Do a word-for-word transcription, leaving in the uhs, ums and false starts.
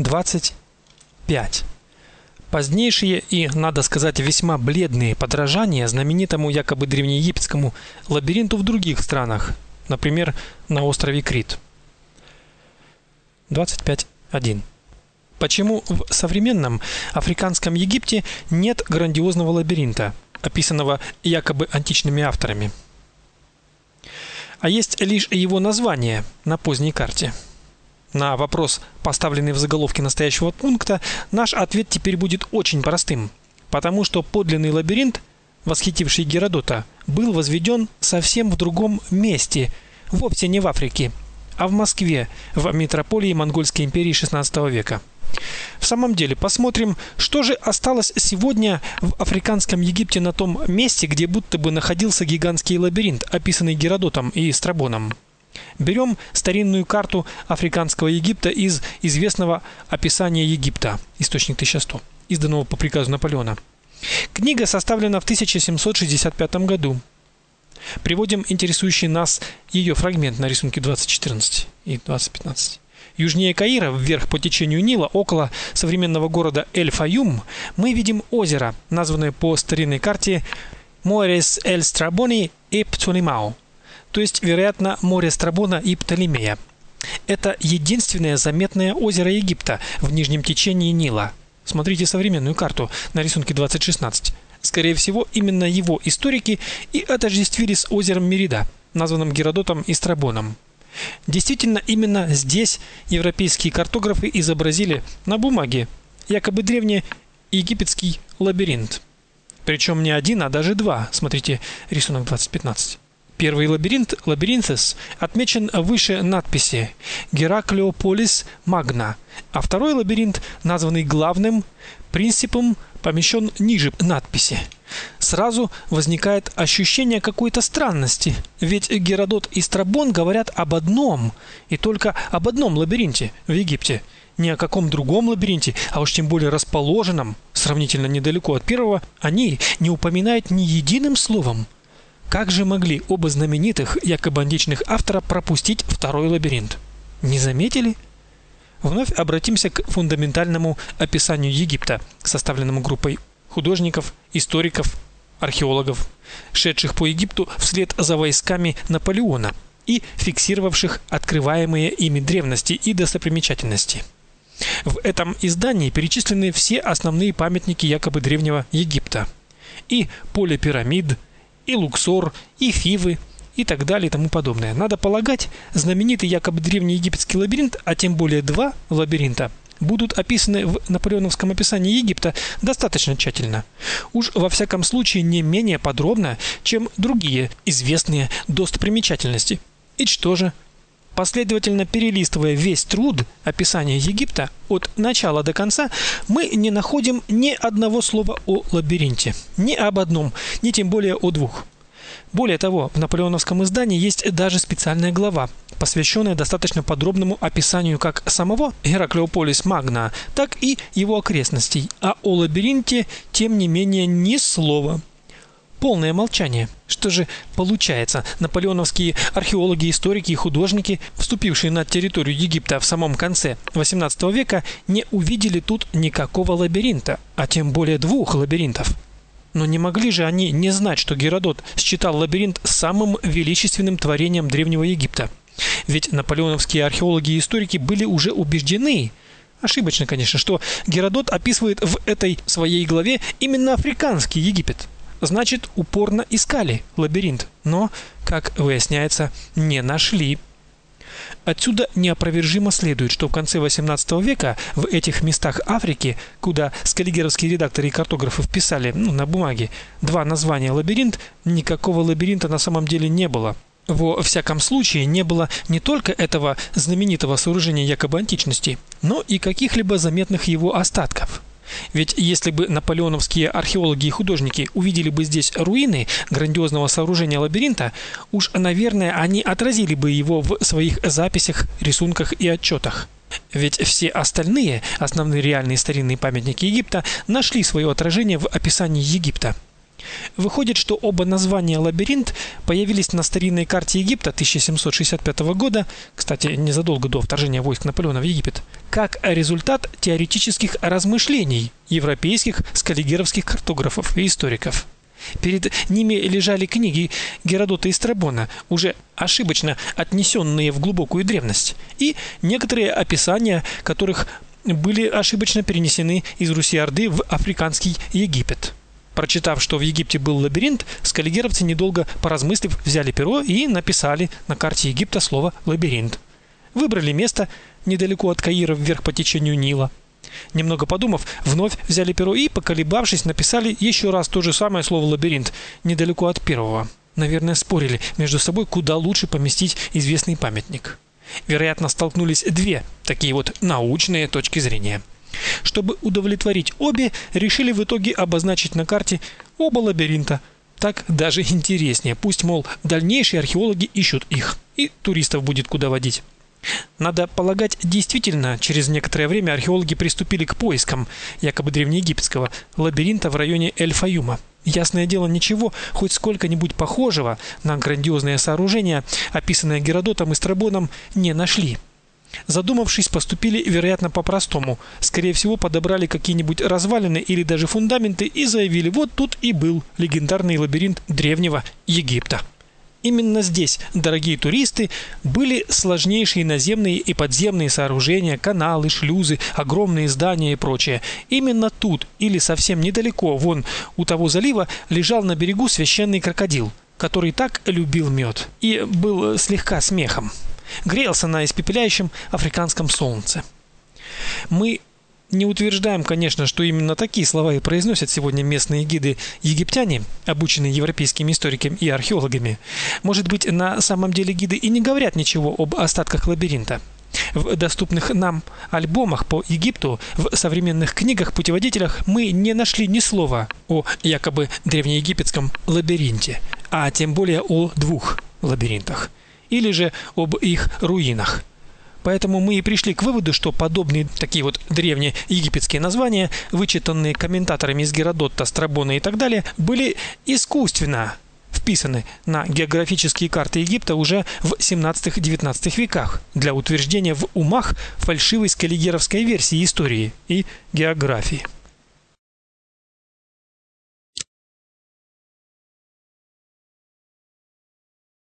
двадцать пять. Позднейшие и, надо сказать, весьма бледные подражания знаменитому якобы древнеегипетскому лабиринту в других странах, например, на острове Крит. двадцать пять один. Почему в современном африканском Египте нет грандиозного лабиринта, описанного якобы античными авторами, а есть лишь его название на поздней карте? На вопрос, поставленный в заголовке настоящего пункта, наш ответ теперь будет очень простым, потому что подлинный лабиринт, восхитивший Геродота, был возведен совсем в другом месте, вовсе не в Африке, а в Москве, в метрополии Монгольской империи шестнадцатого века. В самом деле, посмотрим, что же осталось сегодня в африканском Египте на том месте, где будто бы находился гигантский лабиринт, описанный Геродотом и Страбоном. Берем старинную карту африканского Египта из известного описания Египта, источник тысяча сто, изданного по приказу Наполеона. Книга составлена в тысяча семьсот шестьдесят пятом году. Приводим интересующий нас ее фрагмент на рисунке двадцать четырнадцать и двадцать пятнадцать. Южнее Каира, вверх по течению Нила, около современного города Эль-Фаюм, мы видим озеро, названное по старинной карте Морес эль-Страбони и Птолемау, то есть, вероятно, море Страбона и Птолемея. Это единственное заметное озеро Египта в нижнем течении Нила. Смотрите современную карту на рисунке двадцать шестнадцать. Скорее всего, именно его историки и отождествили с озером Мерида, названным Геродотом и Страбоном. Действительно, именно здесь европейские картографы изобразили на бумаге якобы древнеегипетский лабиринт. Причем не один, а даже два. Смотрите рисунок двадцать пятнадцать. Первый лабиринт, лабиринтес, отмечен выше надписи Гераклеополис Магна, а второй лабиринт, названный главным принципом, помещен ниже надписи. Сразу возникает ощущение какой-то странности, ведь Геродот и Страбон говорят об одном, и только об одном лабиринте в Египте, ни о каком другом лабиринте, а уж тем более расположенном сравнительно недалеко от первого, они не упоминают ни единым словом. Как же могли оба знаменитых якобы античных автора пропустить второй лабиринт? Не заметили? Вновь обратимся к фундаментальному описанию Египта, составленному группой художников, историков, археологов, шедших по Египту вслед за войсками Наполеона и фиксировавших открываемые ими древности и достопримечательности. В этом издании перечислены все основные памятники якобы древнего Египта. И поле пирамид, и Луксор, и Фивы, и так далее и тому подобное. Надо полагать, знаменитый якобы древнеегипетский лабиринт, а тем более два лабиринта, будут описаны в наполеоновском описании Египта достаточно тщательно. Уж во всяком случае не менее подробно, чем другие известные достопримечательности. И что же? Последовательно перелистывая весь труд описания Египта от начала до конца, мы не находим ни одного слова о лабиринте. Ни об одном, ни тем более о двух. Более того, в наполеоновском издании есть даже специальная глава, посвященная достаточно подробному описанию как самого Гераклеополис Магна, так и его окрестностей, а о лабиринте, тем не менее, ни слова. Полное молчание. Что же получается? Наполеоновские археологи, историки и художники, вступившие на территорию Египта в самом конце восемнадцатого века, не увидели тут никакого лабиринта, а тем более двух лабиринтов. Но не могли же они не знать, что Геродот считал лабиринт самым величественным творением древнего Египта. Ведь наполеоновские археологи и историки были уже убеждены, ошибочно, конечно, что Геродот описывает в этой своей главе именно африканский Египет. Значит, упорно искали лабиринт, но, как выясняется, не нашли. Отсюда неопровержимо следует, что в конце восемнадцатого века в этих местах Африки, куда скаллигеровские редакторы и картографы вписали, ну, на бумаге два названия лабиринт, никакого лабиринта на самом деле не было. Во всяком случае, не было не только этого знаменитого сооружения якобы античности, но и каких-либо заметных его остатков. Ведь если бы наполеоновские археологи и художники увидели бы здесь руины грандиозного сооружения лабиринта, уж, наверное, они отразили бы его в своих записях, рисунках и отчетах. Ведь все остальные основные реальные старинные памятники Египта нашли свое отражение в описании Египта. Выходит, что оба названия лабиринт появились на старинной карте Египта тысяча семьсот шестьдесят пятого года, кстати, незадолго до вторжения войск Наполеона в Египет, как результат теоретических размышлений европейских скаллигеровских картографов и историков. Перед ними лежали книги Геродота и Страбона, уже ошибочно отнесенные в глубокую древность, и некоторые описания которых были ошибочно перенесены из Руси-Орды в африканский Египет. Прочитав, что в Египте был лабиринт, скаллигеровцы, недолго поразмыслив, взяли перо и написали на карте Египта слово «лабиринт». Выбрали место недалеко от Каира вверх по течению Нила. Немного подумав, вновь взяли перо и, поколебавшись, написали еще раз то же самое слово «лабиринт» недалеко от первого. Наверное, спорили между собой, куда лучше поместить известный памятник. Вероятно, столкнулись две такие вот научные точки зрения. Чтобы удовлетворить обе, решили в итоге обозначить на карте оба лабиринта. Так даже интереснее. Пусть, мол, дальнейшие археологи ищут их, и туристов будет куда водить. Надо полагать, действительно, через некоторое время археологи приступили к поискам якобы древнеегипетского лабиринта в районе Эль-Фаюма. Ясное дело, ничего хоть сколько-нибудь похожего на грандиозное сооружение, описанное Геродотом и Страбоном, не нашли. Задумавшись, поступили, вероятно, по-простому. Скорее всего, подобрали какие-нибудь развалины или даже фундаменты и заявили: вот тут и был легендарный лабиринт древнего Египта. Именно здесь, дорогие туристы, были сложнейшие наземные и подземные сооружения, каналы, шлюзы, огромные здания и прочее. Именно тут или совсем недалеко, вон у того залива, лежал на берегу священный крокодил, который так любил мед и был слегка смехом. Грелся на испепеляющем африканском солнце. Мы не утверждаем, конечно, что именно такие слова и произносят сегодня местные гиды-египтяне, обученные европейскими историками и археологами. Может быть, на самом деле гиды и не говорят ничего об остатках лабиринта. В доступных нам альбомах по Египту, в современных книгах-путеводителях мы не нашли ни слова о якобы древнеегипетском лабиринте, а тем более о двух лабиринтах, или же об их руинах. Поэтому мы и пришли к выводу, что подобные такие вот древние египетские названия, вычитанные комментаторами из Геродота, Страбона и так далее, были искусственно вписаны на географические карты Египта уже в семнадцатом-девятнадцатом веках для утверждения в умах фальшивой скаллигеровской версии истории и географии.